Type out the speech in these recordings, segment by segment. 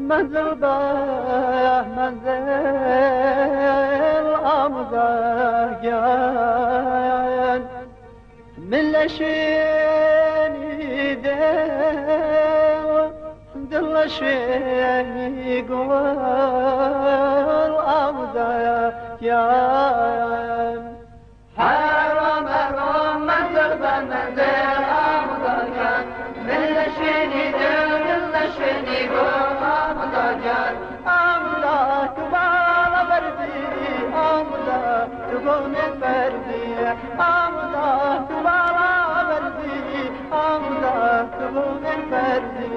منزل به منزل آموزگان من لشنیده دل شنی گل آموزگان حرام حرام منزل به منزل آموزگان من لشنیده دل شنی گل آموزگان آموزا تو بالا بردی آموزا تو گم فردی آموزا تو بالا بردی آموزا تو گم فردی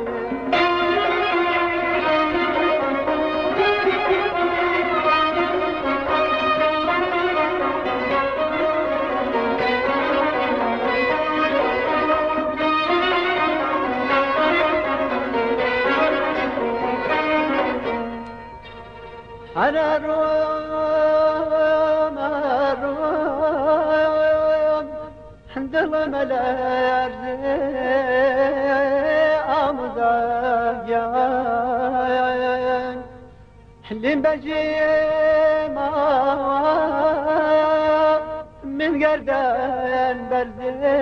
حرام حرام دل ملرزه آموزگان لین بجی ما من گردن برزه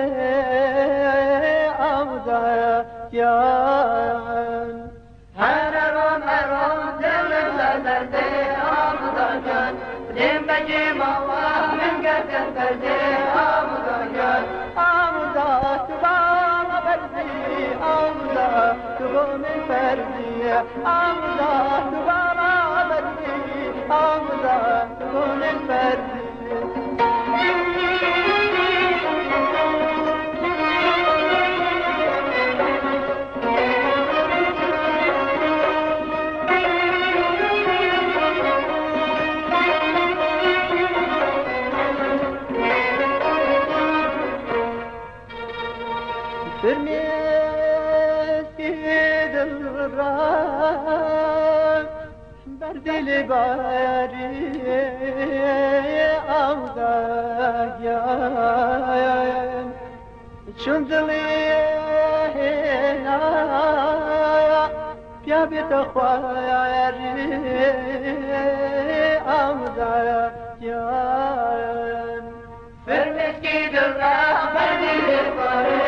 آموزگان حرام حرام دل لرزه آموزگان لین بجی موا من گردن برزه آموزگان آموزا تو بالا بردی آموزا تو گم فردی آموزا تو بالا بردی آموزا تو گم فردی فرميتي الرام بردل باري أوزايان شندلينا يا بيت خواري أوزايان فرميتي الرام بردل باري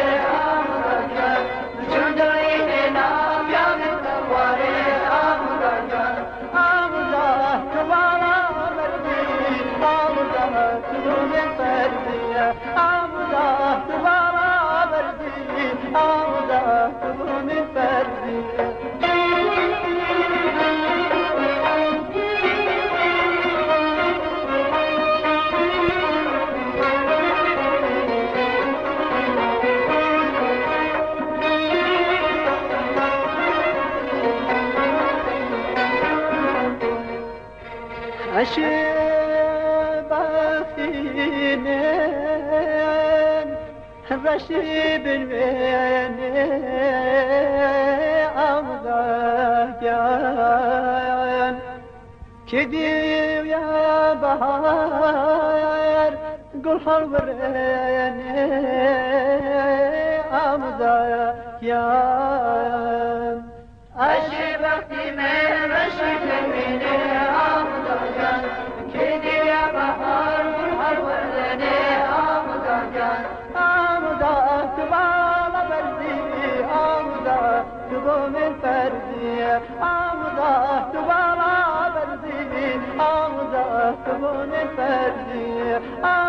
أشباخينين رشيب ويني أمزاجان كدي يا بهار قل حروريني أمزاجان أشباخينين رشيب ويني أمزاجان كدي يا بهار قل حروريني أمزاجان آموزا تبالا بردی آموزا تو گم فردی آموزا تبالا بردی آموزا تو گم فردی